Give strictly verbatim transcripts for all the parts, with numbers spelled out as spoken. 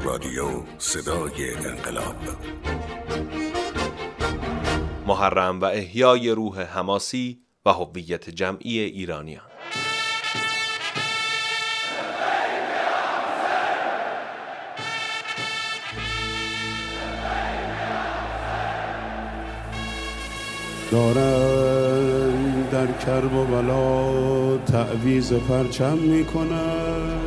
رادیو صدای انقلاب. محرم و احیای روح حماسی و هویت جمعی ایرانیان. دارن در کرب و بلا تعویض پرچم میکنن،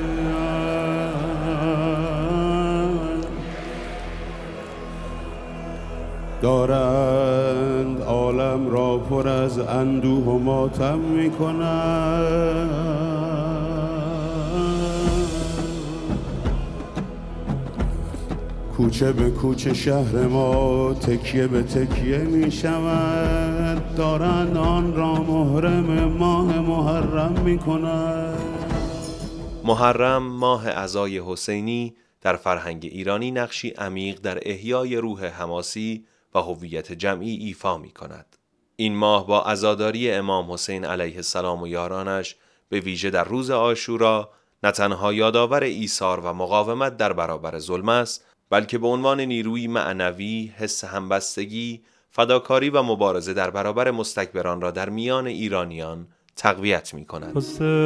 دارند عالم را پر از اندوه و ماتم میکنن. کوچه به کوچه شهر ما تکیه به تکیه می شود، دارند آن را محرم ماه محرم می کنند. محرم ماه عزای حسینی در فرهنگ ایرانی نقشی عمیق در احیای روح حماسی و هویت جمعی ایفا می کند. این ماه با عزاداری امام حسین علیه السلام و یارانش به ویژه در روز عاشورا نه تنها یادآور ایثار و مقاومت در برابر ظلم است، بلکه به عنوان نیروی معنوی، حس همبستگی، فداکاری و مبارزه در برابر مستکبران را در میان ایرانیان تقویت می کند.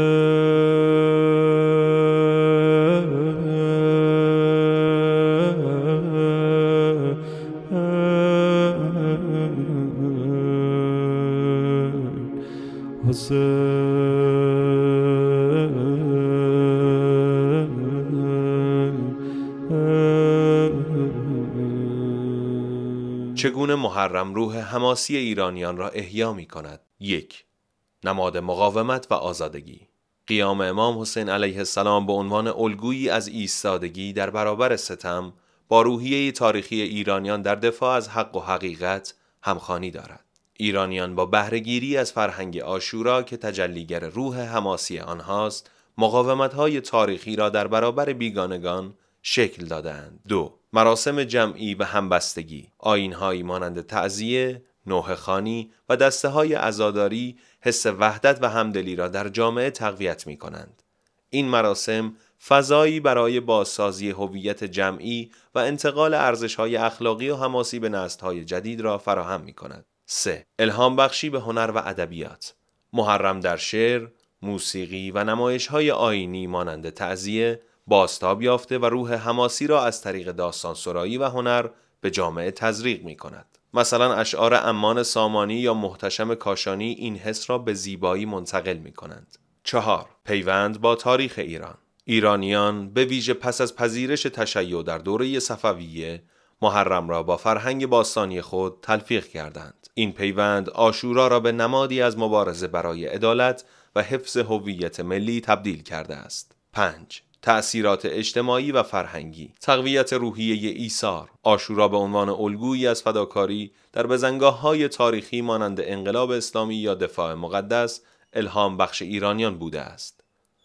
چگونه محرم روح حماسی ایرانیان را احیا می کند؟ یک. نماد مقاومت و آزادگی. قیام امام حسین علیه السلام به عنوان الگویی از ایستادگی در برابر ستم با روحیه تاریخی ایرانیان در دفاع از حق و حقیقت همخوانی دارد. ایرانیان با بهره‌گیری از فرهنگ عاشورا که تجلیگر روح حماسی آنهاست، مقاومت‌های تاریخی را در برابر بیگانگان شکل دادند. دو. مراسم جمعی و همبستگی. آیین‌هایی مانند تعزیه، نوحه خوانی و دسته‌های عزاداری حس وحدت و همدلی را در جامعه تقویت می‌کنند. این مراسم فضایی برای بازسازی هویت جمعی و انتقال ارزش‌های اخلاقی و حماسی به نسل‌های جدید را فراهم می‌کند. سه. الهام بخشی به هنر و ادبیات. محرم در شعر، موسیقی و نمایش‌های آیینی مانند تعزیه بازتاب یافته و روح حماسی را از طریق داستان سرایی و هنر به جامعه تزریق می کند. مثلا اشعار امان سامانی یا محتشم کاشانی این حس را به زیبایی منتقل می کنند. چهار. پیوند با تاریخ ایران. ایرانیان به ویژه پس از پذیرش تشیع در دوره صفویه محرم را با فرهنگ باستانی خود تلفیق کردند. این پیوند عاشورا را به نمادی از مبارزه برای عدالت و حفظ هویت ملی تبدیل کرده است. پنج. تأثیرات اجتماعی و فرهنگی. تقویت روحیه ایثار. عاشورا به عنوان الگویی از فداکاری در بزنگاه‌های تاریخی مانند انقلاب اسلامی یا دفاع مقدس الهام بخش ایرانیان بوده است.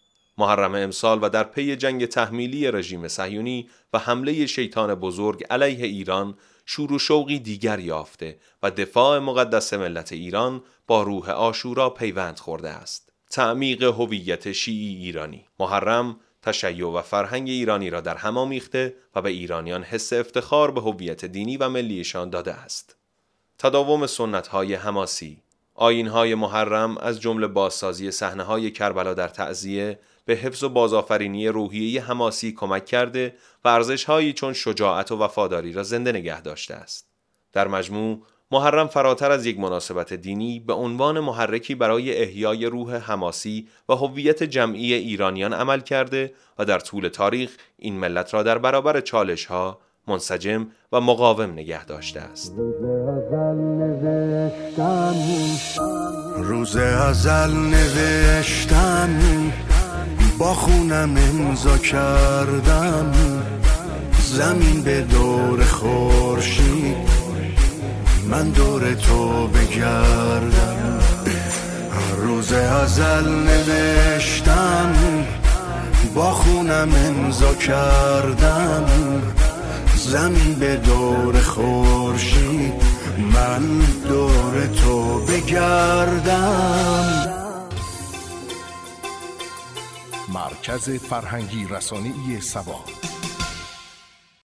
محرم امسال و در پی جنگ تحمیلی رژیم صهیونی و حمله شیطان بزرگ علیه ایران شور و شوقی دیگر یافته و دفاع مقدس ملت ایران با روح عاشورا پیوند خورده است. تعمیق هویت شیعی ایرانی. محرم تشیع و فرهنگ ایرانی را در هم آمیخته و به ایرانیان حس افتخار به هویت دینی و ملیشان داده است. تداوم سنت‌های حماسی. آیین‌های محرم از جمله بازسازی صحنه‌های کربلا در تعزیه به حفظ و بازآفرینی روحیه حماسی کمک کرده و ارزش‌هایی چون شجاعت و وفاداری را زنده نگه داشته است. در مجموع محرم فراتر از یک مناسبت دینی به عنوان محرکی برای احیای روح حماسی و هویت جمعی ایرانیان عمل کرده و در طول تاریخ این ملت را در برابر چالش‌ها منسجم و مقاوم نگه داشته است. روز ازل نوشتم، با خونم امضا کردم، زمین به دور خورشید من دور تو بگردم. روز ازل نوشتم، با خونم امضا کردم، زمین به دور خورشید من دور تو بگردم. مرکز فرهنگی رسانه‌ای سبا.